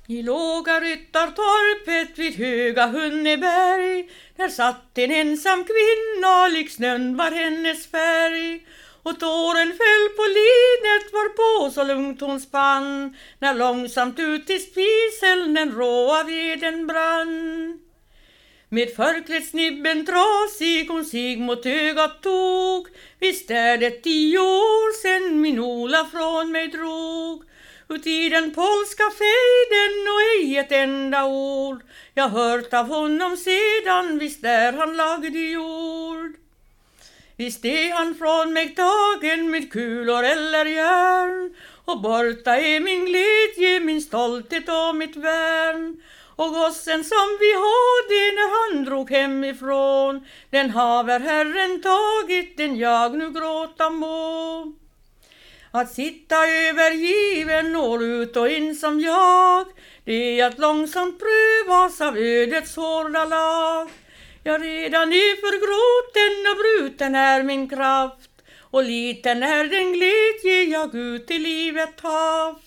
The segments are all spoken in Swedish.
I låga ryttartorpet vid höga Hunneberg, där satt en ensam kvinna, lik snön var hennes färg. Och tåren föll på linet varpå så lugnt hon spann, när långsamt ut i spisen den råa veden brann. Med förklädd snibben trasig hon sig mot ögat tog, visst är det 10 år sen min Ola från mig drog. Ut i den polska fejden och ej ett enda ord, jag hört av honom sedan, visst är han lagd i jord. Visst är han från mig tagen med kulor eller järn, och borta är min glädje, min stolthet och mitt värn. Och gossen som vi hade när han drog hemifrån, den haver Herren tagit, den jag nu gråta må. Att sitta övergiven år ut och in som jag, det är att långsamt prövas av ödets hårda lag. Jag redan är förgråten och bruten är min kraft, och liten är den glädje jag ut i livet haft.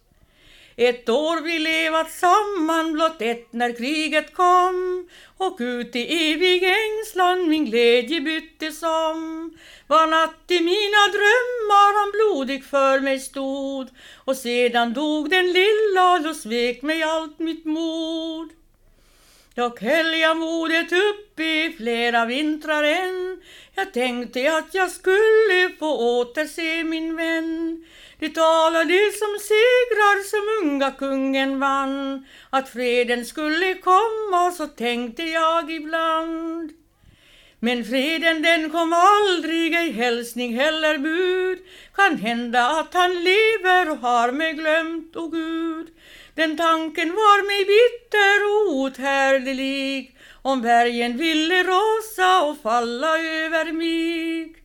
Ett år vi levat samman, blott ett när kriget kom, och ut i evig ängslan min glädje byttes om. Var natt i mina drömmar han blodig för mig stod, och sedan dog den lilla, då svek mig allt mitt mod. Jag höll jag modet upp i flera vintrar än, jag tänkte att jag skulle få återse min vän. Det talade som segrar som unga kungen vann, att freden skulle komma, så tänkte jag ibland. Men freden den kom aldrig, ej hälsning heller bud. Kan hända att han lever och har mig glömt, o Gud. Den tanken var mig bitter och outhärdlig, om bergen ville rasa och falla över mig.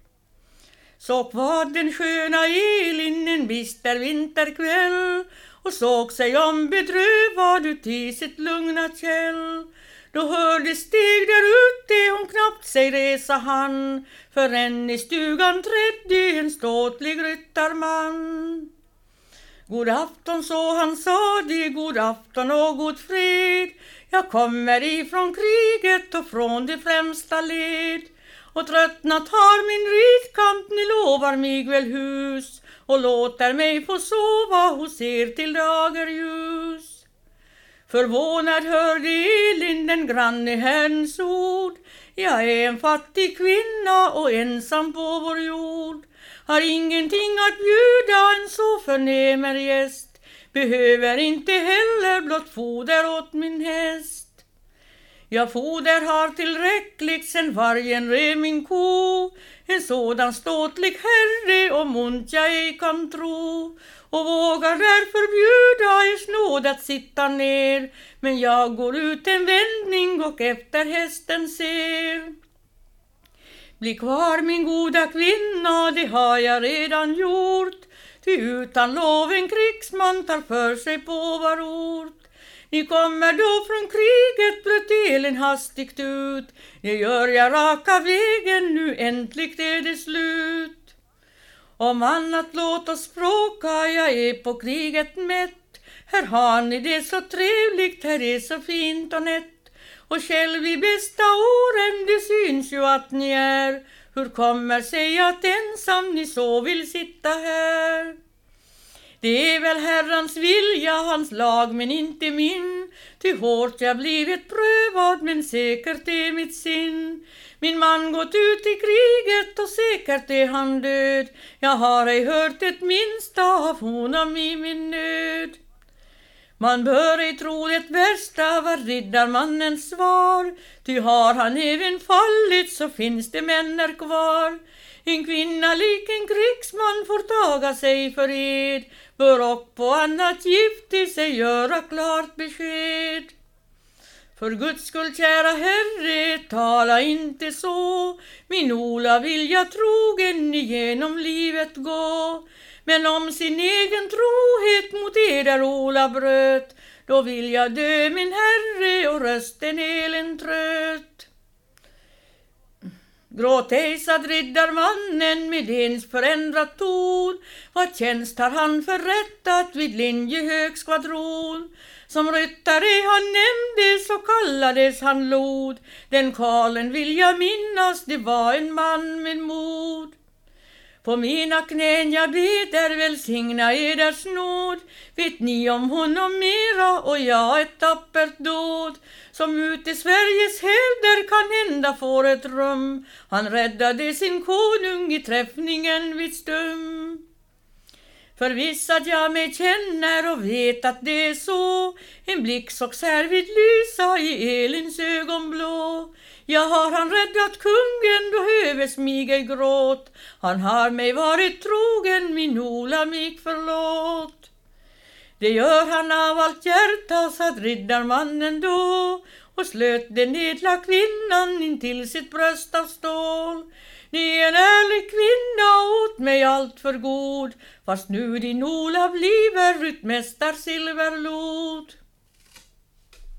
Så kvad den sköna Elin en bister vinterkväll, och såg sig om bedrövad ut i sitt lugna käll. Då hörde steg där ute, hon knappt sig resa han, förrän i stugan trädde en ståtlig ryttarman. God afton, så han sade, god afton och god fred. Jag kommer ifrån kriget och från det främsta led, och tröttnat har min ridkamp, ni lovar mig väl hus, och låter mig få sova hos er till dagerljus. Förvånad hörde Elin den granne Herrens ord, jag är en fattig kvinna och ensam på vår jord. Har ingenting att bjuda en så förnämer gäst, behöver inte heller blott foder åt min häst. Jag foder har tillräckligt sen vargen rev min ko, en sådan ståtlig herre om ont jag ej kan tro, och vågar därför bjuda ers nåd att sitta ner, men jag går ut en vändning och efter hästen ser. Bli kvar min goda kvinna, det har jag redan gjort, ty utan lov en krigsman tar för sig på var ort. Ni kommer då från kriget, bröt Elin hastigt ut, det gör jag raka vägen, nu äntligen är det slut. Om annat låt oss språka, jag är på kriget mätt, här har ni det så trevligt, här är så fint och nätt. Och själv i bästa åren, det syns ju att ni är, hur kommer sig att ensam ni så vill sitta här? Det är väl Herrans vilja, hans lag men inte min, ty hårt jag blivit prövad men säkert är mitt sin. Min man gått ut i kriget och säkert är han död, jag har ej hört ett minsta av honom i min nöd. Man bör ej tro det värsta var riddarmannens svar, ty har han även fallit så finns det männer kvar. En kvinna lik en krigsman får taga sig för ed, bör och på annat gifte sig göra klart besked. För Guds skull, kära Herre, tala inte så, min Ola vill jag trogen igenom livet gå. Men om sin egen trohet mot eder Ola bröt, då vill jag dö min Herre och rösten helen tröt. Gråt ej, sade riddarmannen med ens förändrat ton. Vad tjänst har han förrättat vid Linjehög skvadron? Som ryttare han nämndes så kallades han Lod. Den karlen vill jag minnas, det var en man med mod. På mina knän jag beder, välsigna eders nåd. Vet ni om honom mera och jag ett tappert dåd? Som ut i Sveriges hävder kan hända får ett rum. Han räddade sin konung i träffningen vid Stum. Förvissad jag mig känner och vet att det är så. En blick sågs här vid lysa i Elins ögonblå. Jag har han räddat kungen då höves mig ej gråt. Han har mig varit trogen, min Ola mig förlåt. Det gör han av allt hjärta, sade riddarmannen då. Och slöt den edla kvinnan in till sitt bröst av stål. Ni är en ärlig kvinna åt mig allt för god. Fast nu din Ola bliver ryttmästar silverlod.